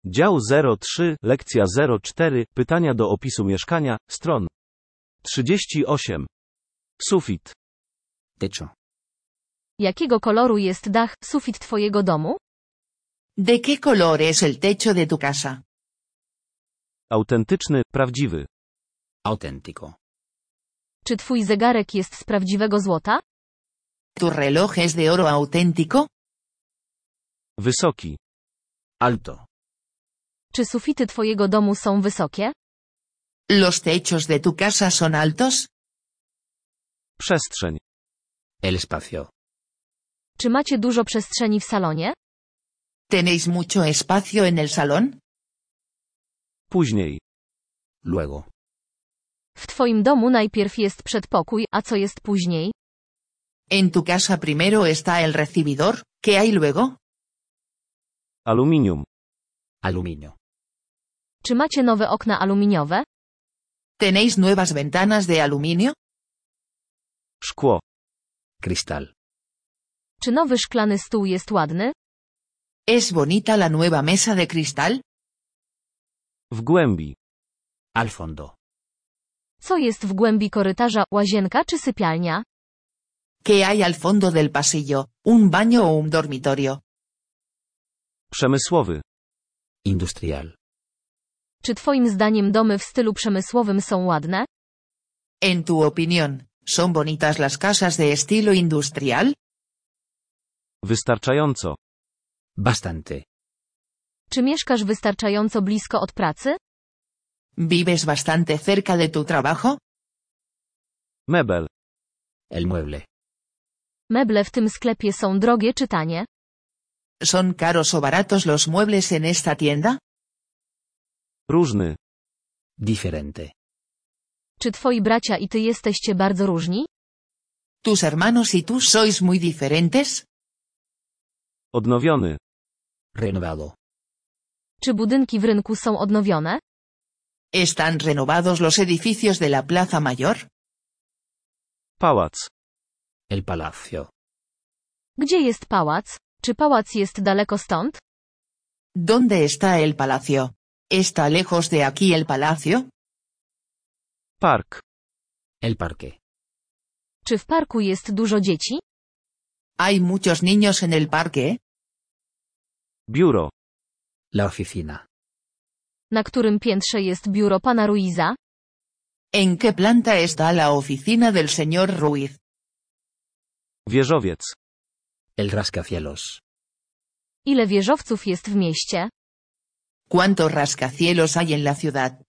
Dział 03, lekcja 04, pytania do opisu mieszkania, stron 38. Sufit. Techo. Jakiego koloru jest dach, sufit twojego domu? ¿De qué color es el techo de tu casa? Autentyczny, prawdziwy. Auténtico. Czy twój zegarek jest z prawdziwego złota? ¿Tu reloj es de oro auténtico? Wysoki. Alto. Czy sufity twojego domu są wysokie? ¿Los techos de tu casa son altos? Przestrzeń. El espacio. Czy macie dużo przestrzeni w salonie? ¿Tenéis mucho espacio en el salón? Później. Luego. W twoim domu najpierw jest przedpokój, a co jest później? En tu casa primero está el recibidor, ¿qué hay luego? Aluminium. Aluminio. Czy macie nowe okna aluminiowe? ¿Tenéis nuevas ventanas de aluminio? Szkło. Cristal. Czy nowy szklany stół jest ładny? ¿Es bonita la nueva mesa de cristal? W głębi. Al fondo. Co jest w głębi korytarza, łazienka czy sypialnia? ¿Qué hay al fondo del pasillo, un baño o un dormitorio? Przemysłowy. Industrial. Czy twoim zdaniem domy w stylu przemysłowym są ładne? En tu opinión, ¿son bonitas las casas de estilo industrial? Wystarczająco. Bastante. Czy mieszkasz wystarczająco blisko od pracy? ¿Vives bastante cerca de tu trabajo? Mebel. El mueble. Meble w tym sklepie są drogie czy tanie? ¿Son caros o baratos los muebles en esta tienda? Różny. Diferente. Czy twoi bracia i ty jesteście bardzo różni? ¿Tus hermanos y tú sois muy diferentes? Odnowiony. Renovado. Czy budynki w rynku są odnowione? ¿Están renovados los edificios de la Plaza Mayor? Pałac. El palacio. Gdzie jest pałac? Czy pałac jest daleko stąd? ¿Dónde está el palacio? ¿Está lejos de aquí el palacio? Park. El parque. Czy w parku jest dużo dzieci? ¿Hay muchos niños en el parque? Biuro. La oficina. Na którym piętrze jest biuro pana Ruiza? ¿En qué planta está la oficina del señor Ruiz? Wieżowiec. El rascacielos. Ile wieżowców jest w mieście? ¿Cuántos rascacielos hay en la ciudad?